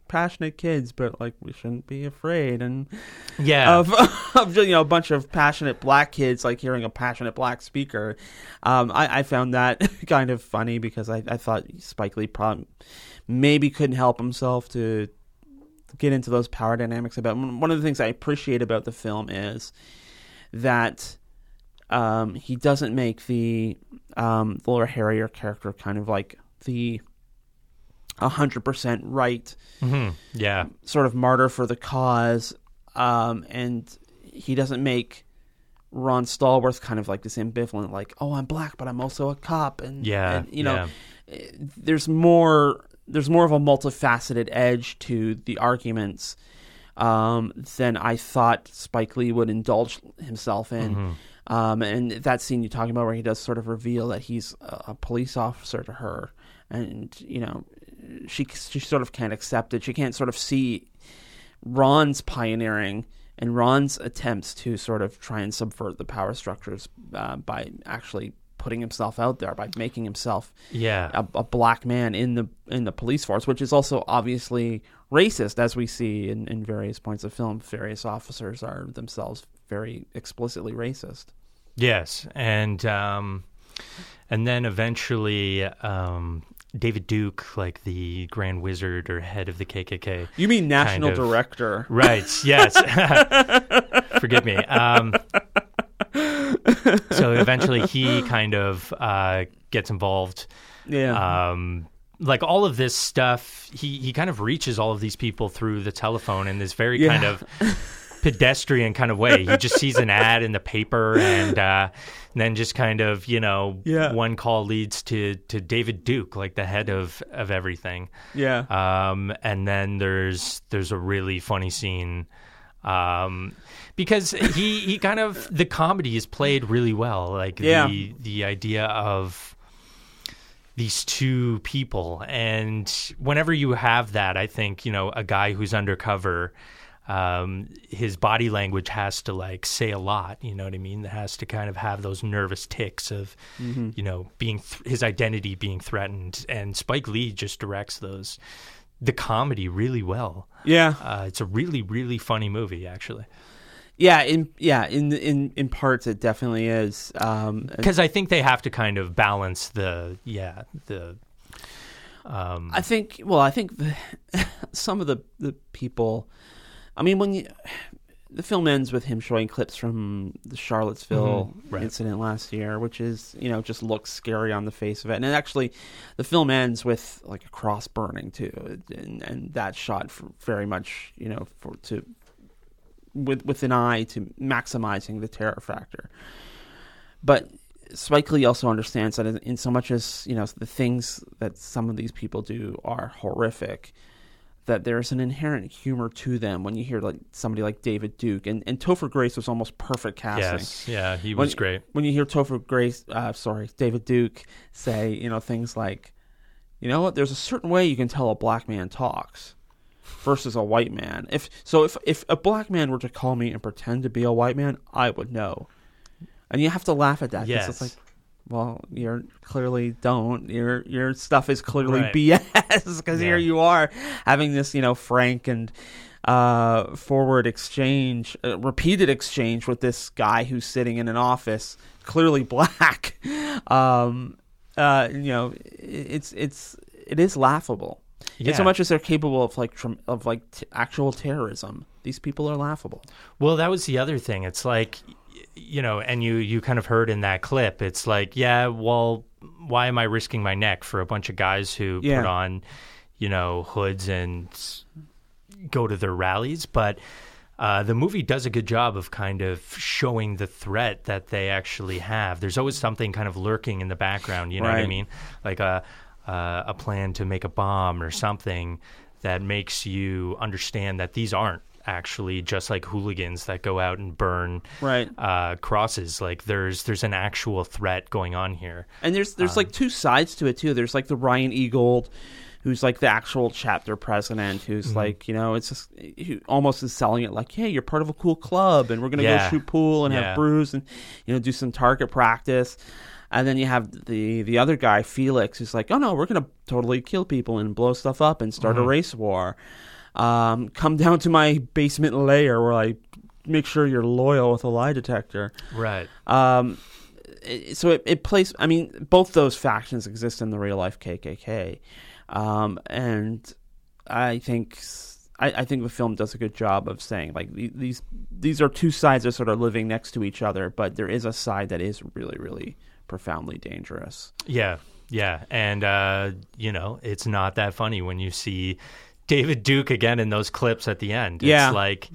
passionate kids, but like we shouldn't be afraid. And Yeah. of, of you know a bunch of passionate black kids like hearing a passionate black speaker. Um, I, I found that kind of funny because I, I thought Spike Lee probably maybe couldn't help himself to get into those power dynamics. About one of the things I appreciate about the film is that um, he doesn't make the um, Laura Harrier character kind of like the a hundred percent right, mm-hmm. yeah, sort of martyr for the cause, um, and he doesn't make Ron Stallworth kind of like this ambivalent, like, oh, I'm black, but I'm also a cop, and yeah, and, you know, yeah. there's more, there's more of a multifaceted edge to the arguments um, than I thought Spike Lee would indulge himself in. Mm-hmm. Um, and that scene you're talking about where he does sort of reveal that he's a, a police officer to her, and you know, she she sort of can't accept it. She can't sort of see Ron's pioneering and Ron's attempts to sort of try and subvert the power structures uh, by actually putting himself out there, by making himself yeah. a, a black man in the in the police force, which is also obviously racist, as we see in, in various points of film. Various officers are themselves very explicitly racist. Yes, and um, and then eventually um, David Duke, like the Grand Wizard or head of the K K K. You mean national kind of, director? Right. Yes. Forgive me. Um, so eventually he kind of uh, gets involved. Yeah. Um, like all of this stuff, he, he kind of reaches all of these people through the telephone in this very yeah. kind of pedestrian kind of way. He just sees an ad in the paper and, uh, and then just kind of, you know, yeah. one call leads to, to David Duke, like the head of, of everything. Yeah. Um, and then there's there's a really funny scene um, because he, he kind of, the comedy is played really well. Like yeah. the the idea of these two people. And whenever you have that, I think, you know, a guy who's undercover, um, his body language has to like say a lot, you know what I mean? It has to kind of have those nervous tics of, mm-hmm. you know, being th- his identity being threatened. And Spike Lee just directs those, the comedy really well. Yeah. Uh, it's a really, really funny movie, actually. Yeah, in yeah, in in in parts it definitely is. Um, because I think they have to kind of balance the yeah the. Um, I think well, I think the, some of the the people. I mean, when you, the film ends with him showing clips from the Charlottesville mm-hmm, right. incident last year, which is, you know, just looks scary on the face of it. And it actually, the film ends with like a cross burning too, and and that shot for very much, you know, for to with with an eye to maximizing the terror factor. But Spike Lee also understands that in, in so much as, you know, the things that some of these people do are horrific, that there's an inherent humor to them when you hear like somebody like David Duke. And, and Topher Grace was almost perfect casting. Yes, yeah, he was when, great. When you hear Topher Grace, uh, sorry, David Duke say, you know, things like, you know what, there's a certain way you can tell a black man talks versus a white man. If so, if if a black man were to call me and pretend to be a white man, I would know. And you have to laugh at that. 'Cause yes. It's like, well, you're clearly don't. Your your stuff is clearly right. B S because yeah. here you are having this, you know, frank and uh, forward exchange, uh, repeated exchange with this guy who's sitting in an office, clearly black. Um, uh, you know, it's it's it is laughable. Yeah. In so much as they're capable of like tr- of like t- actual terrorism, these people are laughable. Well, that was the other thing. It's like, you know, and you, you kind of heard in that clip, it's like, yeah, well, why am I risking my neck for a bunch of guys who yeah. put on, you know, hoods and go to their rallies? But uh, the movie does a good job of kind of showing the threat that they actually have. There's always something kind of lurking in the background, you know right. what I mean? Like a, uh, a plan to make a bomb or something that makes you understand that these aren't actually just like hooligans that go out and burn right. uh, crosses. Like there's there's an actual threat going on here. And there's there's um, like two sides to it too. There's like the Ryan E. Gold, who's like the actual chapter president, who's mm-hmm. like, you know, it's just he almost is selling it like, hey, you're part of a cool club and we're gonna yeah. go shoot pool and yeah. have brews and, you know, do some target practice. And then you have the the other guy, Felix, who's like, oh no, we're gonna totally kill people and blow stuff up and start mm-hmm. a race war. Um, come down to my basement lair where I make sure you're loyal with a lie detector. Right. Um, it, so it, it plays. I mean, both those factions exist in the real life K K K, um, and I think I, I think the film does a good job of saying like these these are two sides that are sort of living next to each other, but there is a side that is really really profoundly dangerous. Yeah, yeah, and uh, you know, it's not that funny when you see David Duke again in those clips at the end. Yeah. It's like,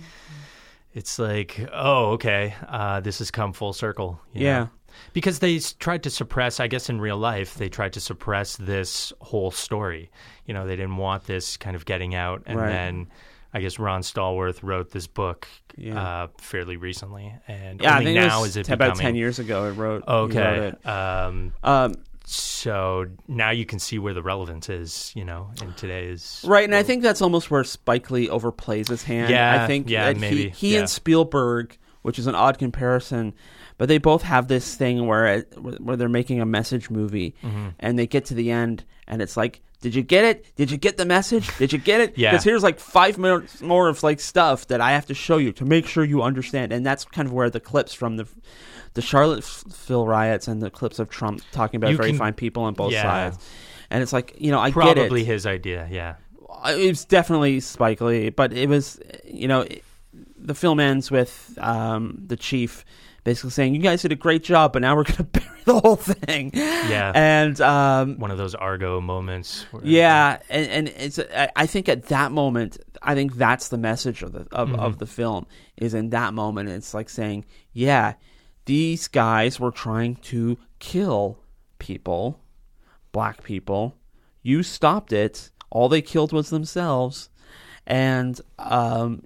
it's like, oh, okay, uh, this has come full circle. you Yeah. know? Because they s- tried to suppress, I guess in real life, they tried to suppress this whole story. You know, they didn't want this kind of getting out. And Right. then I guess Ron Stallworth wrote this book Yeah. uh, fairly recently. And Yeah, I only think now it was is it t- about becoming... ten years ago. It wrote. he Okay. wrote it. Um, Um, so now you can see where the relevance is, you know, in today's... Right, and I think that's almost where Spike Lee overplays his hand. Yeah, I think yeah, that maybe, he, he yeah. and Spielberg, which is an odd comparison, but they both have this thing where it, where they're making a message movie, Mm-hmm. and they get to the end, and it's like, did you get it? Did you get the message? Did you get it? Yeah. Because here's like five minutes more of like stuff that I have to show you to make sure you understand, and that's kind of where the clips from the the Charlottesville riots and the clips of Trump talking about You very can- fine people on both yeah. sides, and it's like, you know, I get it. Probably his idea, yeah. It was definitely Spike Lee, but it was, you know, it, the film ends with um, the chief basically saying, "You guys did a great job, but now we're going to bury the whole thing." Yeah. And um, One of those Argo moments. Where, yeah, and, and it's. I, I think at that moment, I think that's the message of the of, Mm-hmm. of the film. Is in that moment, it's like saying, "Yeah, these guys were trying to kill people, black people. You stopped it. All they killed was themselves, and um,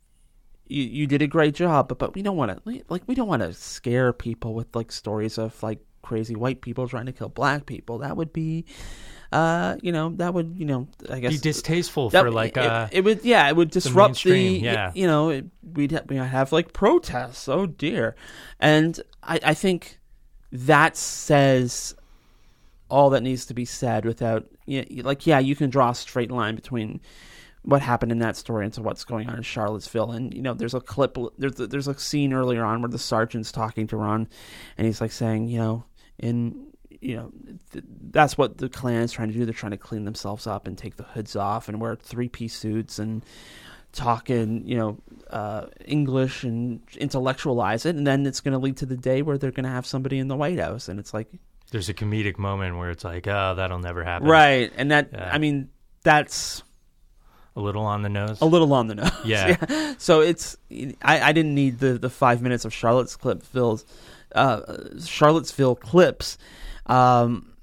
you you did a great job. But but we don't want to like we don't want to scare people with like stories of like crazy white people trying to kill black people. That would be, uh, you know, that would you know, I guess Be distasteful that- for like... it, uh, it would yeah it would disrupt the, mainstream, yeah. you know it, we'd have, we'd have like protests. Oh dear, and I I think that says all that needs to be said without, you know, like, yeah, you can draw a straight line between what happened in that story into what's going on in Charlottesville. And, you know, there's a clip, there's a, there's a scene earlier on where the sergeant's talking to Ron, and he's like saying, you know, in, you know, th- that's what the Klan is trying to do. They're trying to clean themselves up and take the hoods off and wear three-piece suits and talk in, you know, uh, English and intellectualize it. And then it's going to lead to the day where they're going to have somebody in the White House. And it's like, There's a comedic moment where it's like, oh, that'll never happen. right. And that, Yeah. I mean, that's A little on the nose. a little on the nose. Yeah. So it's, I, I didn't need the, the five minutes of Charlotte's Clipville's, uh, Charlottesville clips, um,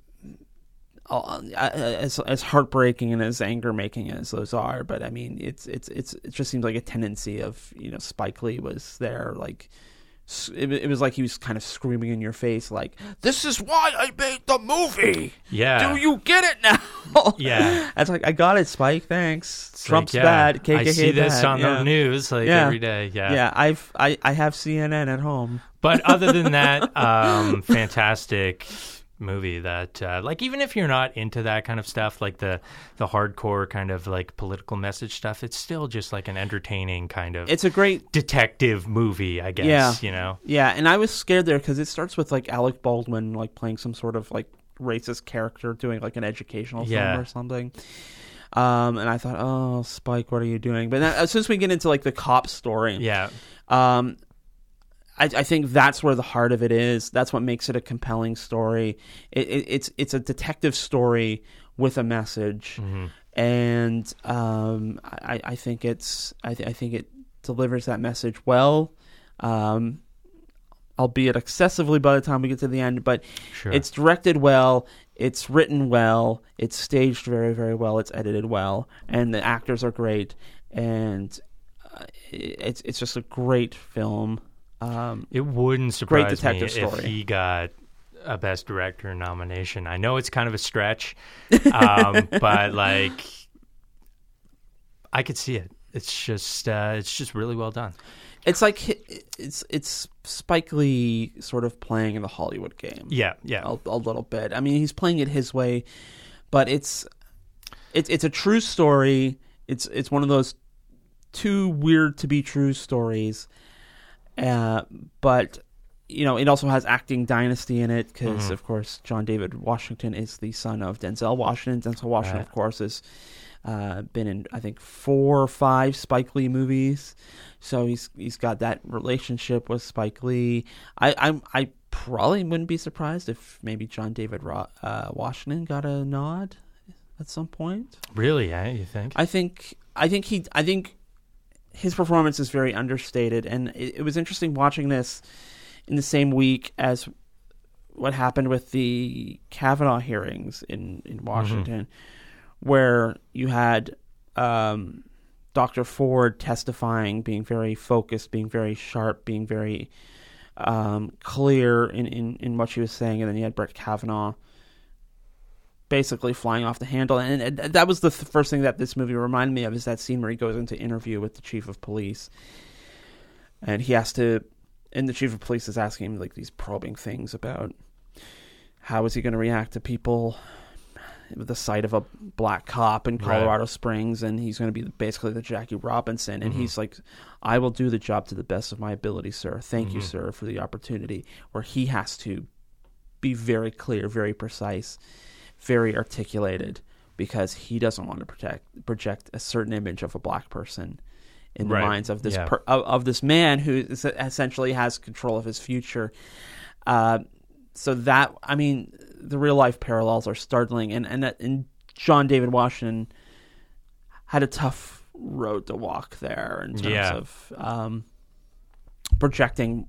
as as heartbreaking and as anger making as those are. But I mean, it's it's it's it just seems like a tendency of, you know, Spike Lee was there, like. It, it was like he was kind of screaming in your face, like, "This is why I made the movie. Yeah. Do you get it now?" Yeah. It's like, I got it, Spike. Thanks. It's Trump's like, yeah, bad. K K K I see this bad. on yeah. the news like Yeah. every day. Yeah. Yeah, I've I, I have C N N at home. But other than that, um, fantastic movie that, uh, like, even if you're not into that kind of stuff, like the, the hardcore kind of, like, political message stuff, it's still just, like, an entertaining kind of It's a great, detective movie, I guess, Yeah. you know? yeah, and I was scared there because it starts with, like, Alec Baldwin, like, playing some sort of, like, racist character doing, like, an educational Yeah. film or something. Um, and I thought, oh, Spike, what are you doing? But then, as soon as we get into, like, the cop story, Yeah. Um, I, I think that's where the heart of it is. That's what makes it a compelling story. It, it, it's it's a detective story with a message, Mm-hmm. and um, I, I think it's I, th- I think it delivers that message well, um, albeit excessively by the time we get to the end. But Sure. it's directed well. It's written well. It's staged very very well. It's edited well, and the actors are great. And uh, it's it's just a great film. Um, It wouldn't Great surprise me detective if story. he got a Best Director nomination. I know it's kind of a stretch, um, but like I could see it. It's just uh, it's just really well done. it's like hi- it's it's Spike Lee sort of playing the Hollywood game. Yeah, yeah, a, a little bit. I mean, he's playing it his way, but it's it's it's a true story. it's it's one of those too weird to be true stories. Uh, but you know, it also has acting dynasty in it because, mm-hmm. of course, John David Washington is the son of Denzel Washington. Denzel Washington, right. of course, has uh, been in I think four or five Spike Lee movies, so he's he's got that relationship with Spike Lee. I I, I probably wouldn't be surprised if maybe John David Ro- uh, Washington got a nod at some point. Really? Yeah, you think? I think I think he I think his performance is very understated, and it, it was interesting watching this in the same week as what happened with the Kavanaugh hearings in, in Washington, mm-hmm. where you had um, Doctor Ford testifying, being very focused, being very sharp, being very um, clear in, in, in what she was saying, and then you had Brett Kavanaugh basically flying off the handle. And, and that was the th- first thing that this movie reminded me of, is that scene where he goes into interview with the chief of police, and he has to... And the chief of police is asking him like these probing things about how is he going to react to people with the sight of a black cop in Colorado right. Springs, and he's going to be basically the Jackie Robinson. And mm-hmm. he's like, I will do the job to the best of my ability, sir. Thank mm-hmm. you, sir, for the opportunity. Where he has to be very clear, very precise, very articulated, because he doesn't want to protect, project a certain image of a black person in the right. minds of this yeah. per, of, of this man who is, essentially has control of his future. Uh, so that, I mean, the real life parallels are startling, and and, and John David Washington had a tough road to walk there in terms yeah. of um, projecting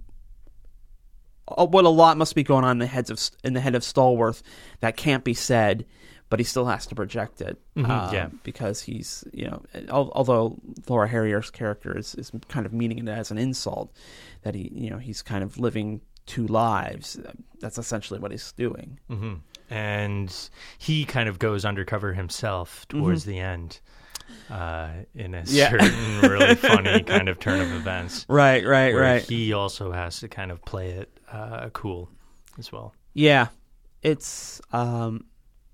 what a lot must be going on in the heads of in the head of Stallworth that can't be said. But he still has to project it, mm-hmm, um, yeah. because he's, you know, al- although Laura Harrier's character is, is kind of meaning it as an insult, that he, you know, he's kind of living two lives. That's essentially what he's doing. Mm-hmm. And he kind of goes undercover himself towards mm-hmm. the end, uh, in a yeah. certain really funny kind of turn of events. Right, right, where right. He also has to kind of play it uh, cool as well. Yeah, it's. Um,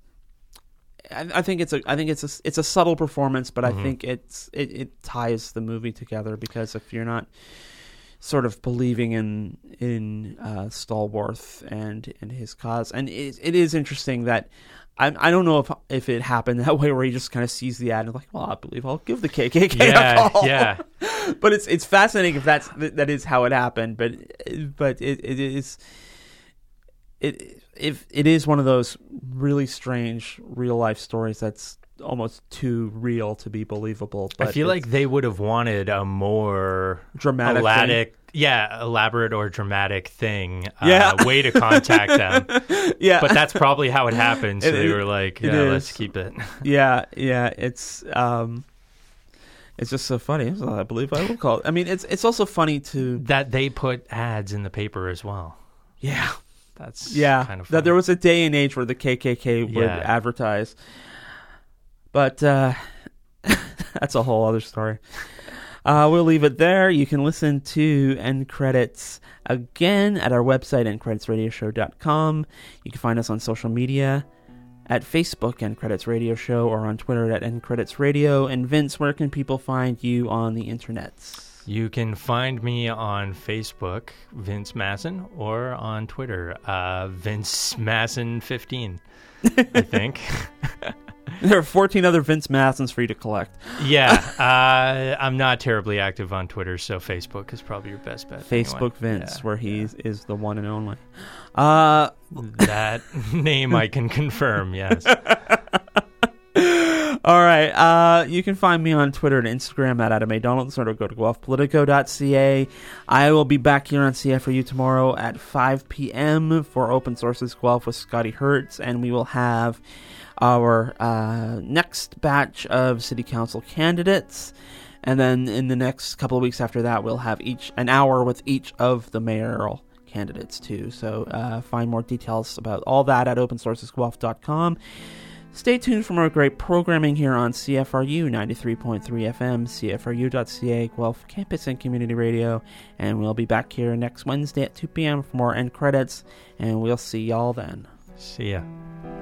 I think it's a I think it's a it's a subtle performance, but mm-hmm. I think it's it, it ties the movie together, because if you're not sort of believing in in uh, Stallworth and and his cause, and it it is interesting that I I don't know if if it happened that way where he just kind of sees the ad and like, well, I believe I'll give the K K K yeah, a call. Yeah, but it's it's fascinating if that's that is how it happened, but but it it is it. If it is one of those really strange real life stories that's almost too real to be believable. But I feel like they would have wanted a more dramatic, elaborate, yeah, elaborate or dramatic thing, yeah. uh, way to contact them. yeah, but that's probably how it happened. So it, they were like, "Yeah, let's keep it." yeah, yeah, it's um, it's just so funny. So I believe I will call it. I mean, it's it's also funny to that they put ads in the paper as well. Yeah. That's yeah, kind of funny. That there was a day and age where the K K K would yeah. advertise. But uh, that's a whole other story. Uh, we'll leave it there. You can listen to End Credits again at our website, end credits radio show dot com. You can find us on social media at Facebook, End Credits Radio Show, or on Twitter at End Credits Radio. And Vince, where can people find you on the internet? You can find me on Facebook, Vince Masson, or on Twitter, uh, Vince Masson fifteen, I think. There are fourteen other Vince Massons for you to collect. Yeah, uh, I'm not terribly active on Twitter, so Facebook is probably your best bet. Facebook anyway. Vince, yeah, where he yeah. is the one and only. Uh, that name I can confirm, yes. All right. Uh, you can find me on Twitter and Instagram at Adam A. Donaldson, or go to guelph politico dot c a. I will be back here on C F R U tomorrow at five p.m. for Open Sources Guelph with Scotty Hertz, and we will have our uh, next batch of city council candidates. And then in the next couple of weeks after that, we'll have each an hour with each of the mayoral candidates, too. So uh, find more details about all that at open sources guelph dot com. Stay tuned for more great programming here on C F R U ninety-three point three F M, C F R U dot C A, Guelph Campus and Community Radio. And we'll be back here next Wednesday at two p.m. for more End Credits. And we'll see y'all then. See ya.